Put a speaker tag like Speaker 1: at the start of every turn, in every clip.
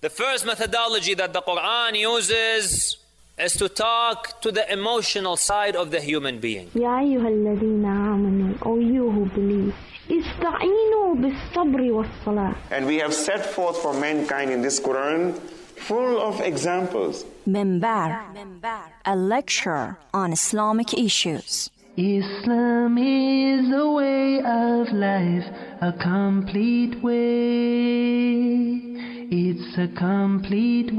Speaker 1: The first methodology that the Quran uses is to talk to the emotional side of the human being.
Speaker 2: يا أيها الذين آمنوا, O you who believe, استعينوا بالصبر والصلاة.
Speaker 3: And we have set forth for mankind in this Quran full of examples.
Speaker 4: Minbar, a lecture on Islamic issues.
Speaker 5: Islam is a way of life, a complete way. It's a complete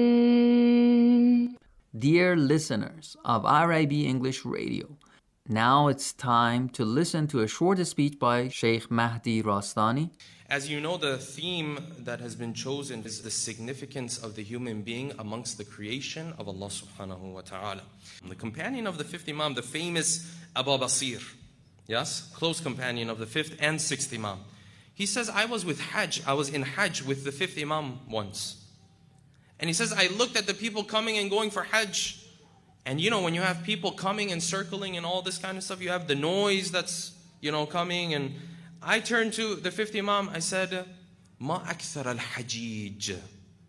Speaker 5: way.
Speaker 6: Dear listeners of RIB English Radio, now it's time to listen to a short speech by Sheikh Mahdi Rastani.
Speaker 7: As you know, the theme that has been chosen is the significance of the human being amongst the creation of Allah subhanahu wa ta'ala. The companion of the fifth Imam, the famous Abu Basir, yes, close companion of the fifth and sixth Imam. He says, I was in Hajj with the fifth Imam once. And he says, I looked at the people coming and going for Hajj. And you know, when you have people coming and circling and all this kind of stuff, you have the noise that's, coming. And I turned to the fifth Imam, I said, Ma akthar al-hajij.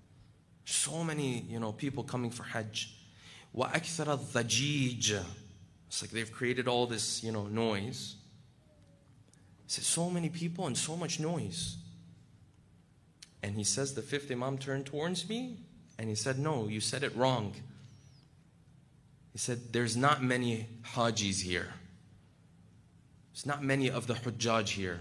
Speaker 7: So many, people coming for Hajj. Wa akthar al-dhajij. It's like they've created all this, noise. He says, so many people and so much noise. And he says, the fifth Imam turned towards me and he said, no, you said it wrong. He said, there's not many Hajis here. There's not many of the Hujjaj here.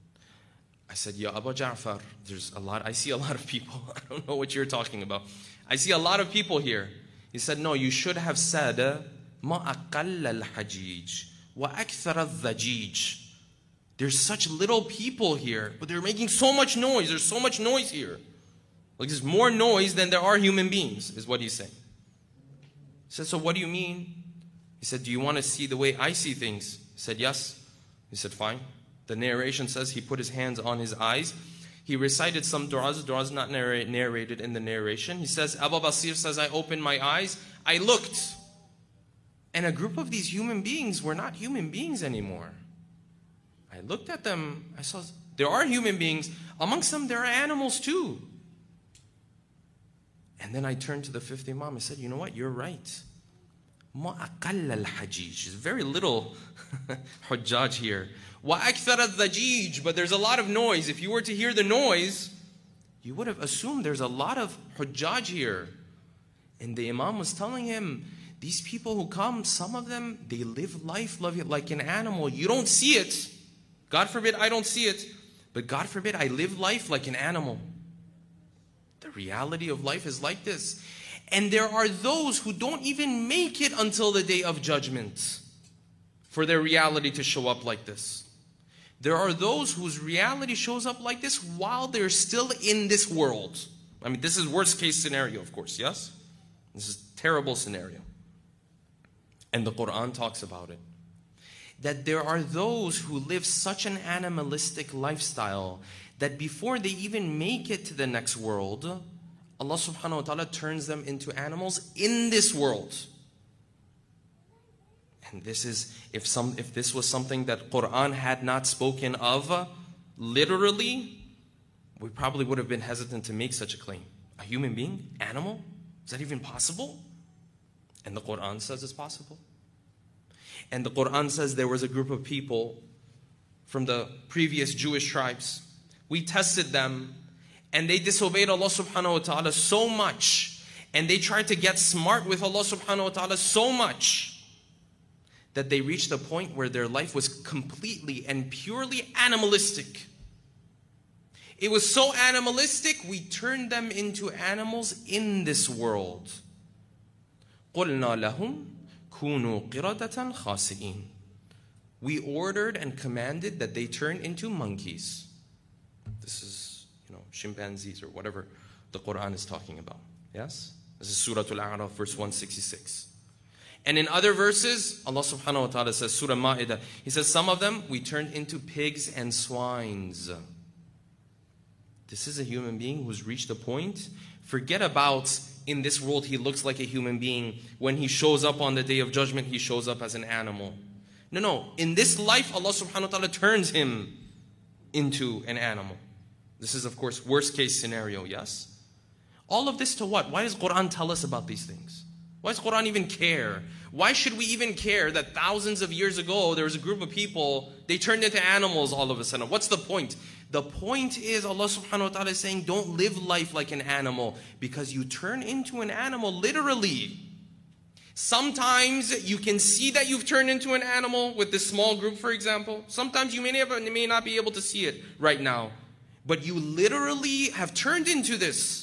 Speaker 7: I said, Ya Abu Ja'far, I see a lot of people. I don't know what you're talking about. I see a lot of people here. He said, no, you should have said, Ma aqall al-hajij wa akthar al-dhajij. There's such little people here, but they're making so much noise. There's so much noise here. Like there's more noise than there are human beings, is what he's saying. He said, so what do you mean? He said, do you want to see the way I see things? He said, yes. He said, fine. The narration says he put his hands on his eyes. He recited some du'as not narrated in the narration. He says, Abu Basir says, I opened my eyes. I looked. And a group of these human beings were not human beings anymore. I looked at them, I saw there are human beings. Amongst them, there are animals too. And then I turned to the fifth Imam. I said, you know what? You're right. Ma aqall al-hajij. There's very little hujjaj here. Wa akthar al-dhajij. But there's a lot of noise. If you were to hear the noise, you would have assumed there's a lot of hujjaj here. And the Imam was telling him, these people who come, some of them, they live life like an animal. You don't see it. God forbid I don't see it, but God forbid I live life like an animal. The reality of life is like this. And there are those who don't even make it until the day of judgment for their reality to show up like this. There are those whose reality shows up like this while they're still in this world. I mean, this is worst case scenario, of course, yes? This is a terrible scenario. And the Quran talks about it. That there are those who live such an animalistic lifestyle that before they even make it to the next world, Allah subhanahu wa ta'ala turns them into animals in this world. And this is, if this was something that Quran had not spoken of literally, we probably would have been hesitant to make such a claim. A human being? Animal? Is that even possible? And the Quran says it's possible. And the Quran says there was a group of people from the previous Jewish tribes. We tested them and they disobeyed Allah subhanahu wa ta'ala so much. And they tried to get smart with Allah subhanahu wa ta'ala so much that they reached a point where their life was completely and purely animalistic. It was so animalistic, we turned them into animals in this world. قُلْنَا لَهُمْ كُونُوا قِرَدَةً خَاسِئِينَ. We ordered and commanded that they turn into monkeys. This is, chimpanzees or whatever the Quran is talking about. Yes? This is Surah Al-A'raf, verse 166. And in other verses, Allah subhanahu wa ta'ala says, Surah Ma'idah, He says, some of them we turned into pigs and swines. This is a human being who's reached a point. Forget about in this world he looks like a human being. When he shows up on the day of judgment, he shows up as an animal. No. In this life, Allah subhanahu wa ta'ala turns him into an animal. This is, of course, worst case scenario, yes? All of this to what? Why does Quran tell us about these things? Why does Quran even care? Why should we even care that thousands of years ago there was a group of people, they turned into animals all of a sudden? What's the point? The point is Allah subhanahu wa ta'ala is saying don't live life like an animal, because you turn into an animal literally. Sometimes you can see that you've turned into an animal with this small group, for example. Sometimes you may not be able to see it right now. But you literally have turned into this.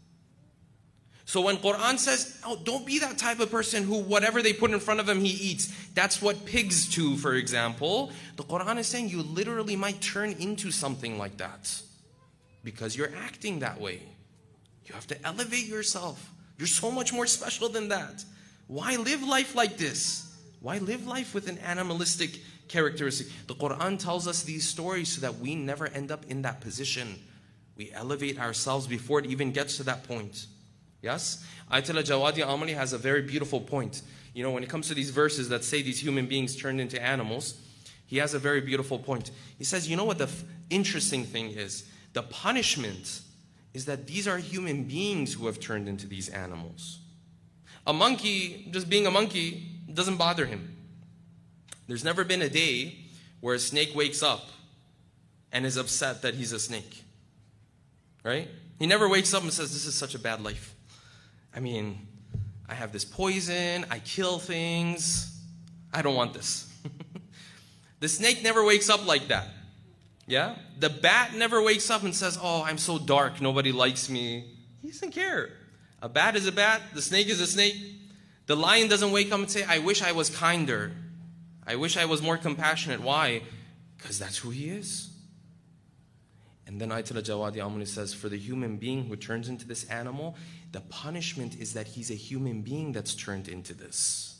Speaker 7: So when Quran says, oh, don't be that type of person who whatever they put in front of him, he eats. That's what pigs do, for example. The Quran is saying you literally might turn into something like that because you're acting that way. You have to elevate yourself. You're so much more special than that. Why live life like this? Why live life with an animalistic characteristic? The Quran tells us these stories so that we never end up in that position. We elevate ourselves before it even gets to that point. Yes? Ayatollah Jawadi Amali has a very beautiful point. You know, when it comes to these verses that say these human beings turned into animals, he has a very beautiful point. He says, you know what the interesting thing is? The punishment is that these are human beings who have turned into these animals. A monkey, just being a monkey, doesn't bother him. There's never been a day where a snake wakes up and is upset that he's a snake. Right? He never wakes up and says, this is such a bad life. I mean, I have this poison, I kill things, I don't want this. The snake never wakes up like that. Yeah? The bat never wakes up and says, oh, I'm so dark, nobody likes me. He doesn't care. A bat is a bat, the snake is a snake. The lion doesn't wake up and say, I wish I was kinder. I wish I was more compassionate. Why? Because that's who he is. And then Ayatollah Jawadi Amali says, for the human being who turns into this animal, the punishment is that he's a human being that's turned into this.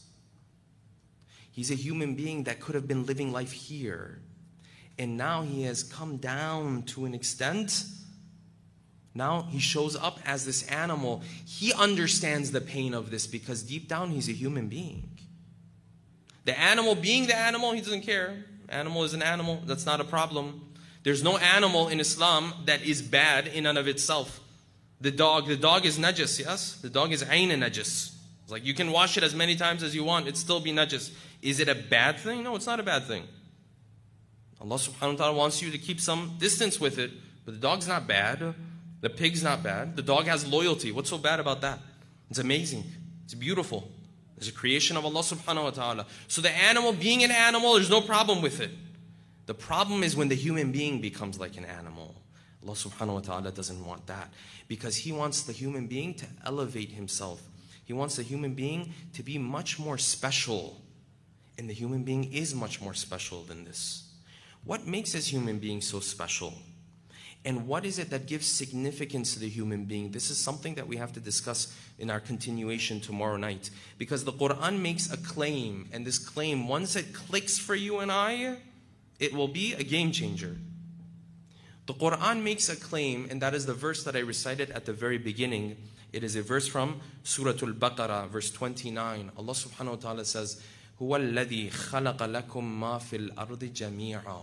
Speaker 7: He's a human being that could have been living life here. And now he has come down to an extent. Now he shows up as this animal. He understands the pain of this because deep down he's a human being. The animal being the animal, he doesn't care. Animal is an animal. That's not a problem. There's no animal in Islam that is bad in and of itself. The dog is najis, yes? The dog is ayn najis. It's like you can wash it as many times as you want, it'd still be najis. Is it a bad thing? No, it's not a bad thing. Allah subhanahu wa ta'ala wants you to keep some distance with it, but the dog's not bad. The pig's not bad. The dog has loyalty. What's so bad about that? It's amazing. It's beautiful. It's a creation of Allah subhanahu wa ta'ala. So the animal being an animal, there's no problem with it. The problem is when the human being becomes like an animal. Allah subhanahu wa ta'ala doesn't want that because He wants the human being to elevate himself. He wants the human being to be much more special. And the human being is much more special than this. What makes this human being so special? And what is it that gives significance to the human being? This is something that we have to discuss in our continuation tomorrow night. Because the Quran makes a claim, and this claim, once it clicks for you and I, it will be a game changer. The Quran makes a claim, and that is the verse that I recited at the very beginning. It is a verse from Surah Al-Baqarah, verse 29. Allah subhanahu wa ta'ala says, هُوَ الَّذِي خَلَقَ لَكُم مَا فِي الْأَرْضِ جَمِيعًا.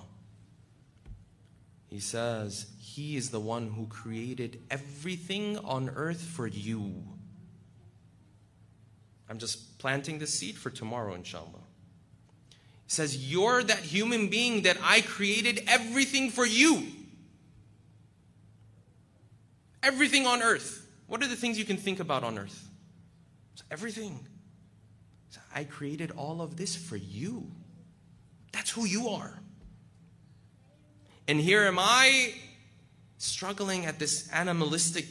Speaker 7: He says, He is the one who created everything on earth for you. I'm just planting the seed for tomorrow, inshallah. He says, you're that human being that I created everything for you. Everything on earth. What are the things you can think about on earth? It's everything. So I created all of this for you. That's who you are. And here am I struggling at this animalistic,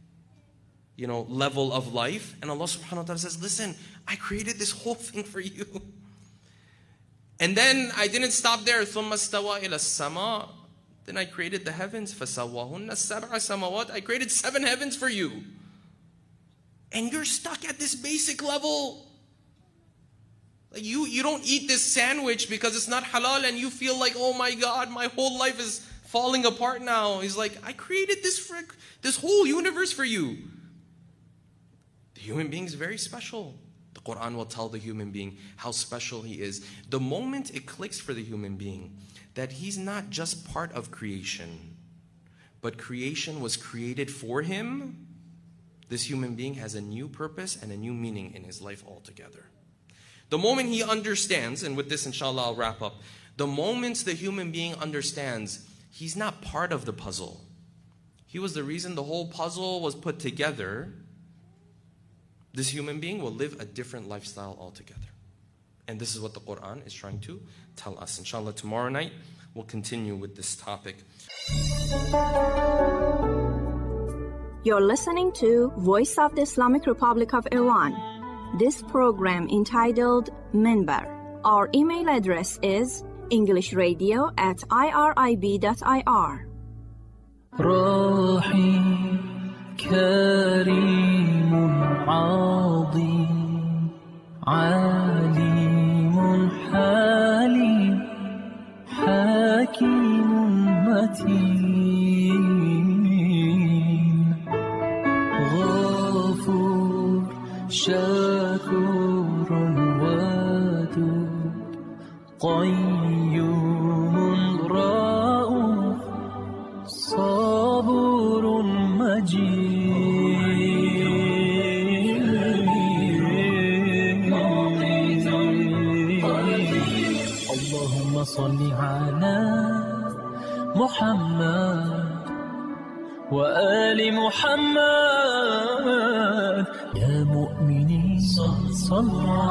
Speaker 7: level of life. And Allah subhanahu wa ta'ala says, listen, I created this whole thing for you. And then I didn't stop there. ثُمَّ اسْتَوَى إِلَى السَّمَاءِ. Then I created the heavens. فَسَوَّاهُنَّ السَّبْعَ سَمَوَاتٍ. I created 7 heavens for you. And you're stuck at this basic level. Like you don't eat this sandwich because it's not halal and you feel like, oh my God, my whole life is falling apart now. He's like, I created this whole universe for you. The human being is very special. The Quran will tell the human being how special he is. The moment it clicks for the human being that he's not just part of creation, but creation was created for him, this human being has a new purpose and a new meaning in his life altogether. The moment he understands, and with this inshallah I'll wrap up, the moment the human being understands he's not part of the puzzle, he was the reason the whole puzzle was put together, this human being will live a different lifestyle altogether. And this is what the Quran is trying to tell us. Inshallah, tomorrow night we'll continue with this topic.
Speaker 4: You're listening to Voice of the Islamic Republic of Iran. This program entitled Minbar. Our email address is englishradio@irib.ir.
Speaker 5: رحيم كريم عظيم عليم حليم حكيم متين غفور شكور ودود قيوم رؤوف صبور مجيد اللهم صل على محمد وآل محمد يا مؤمنين صلوا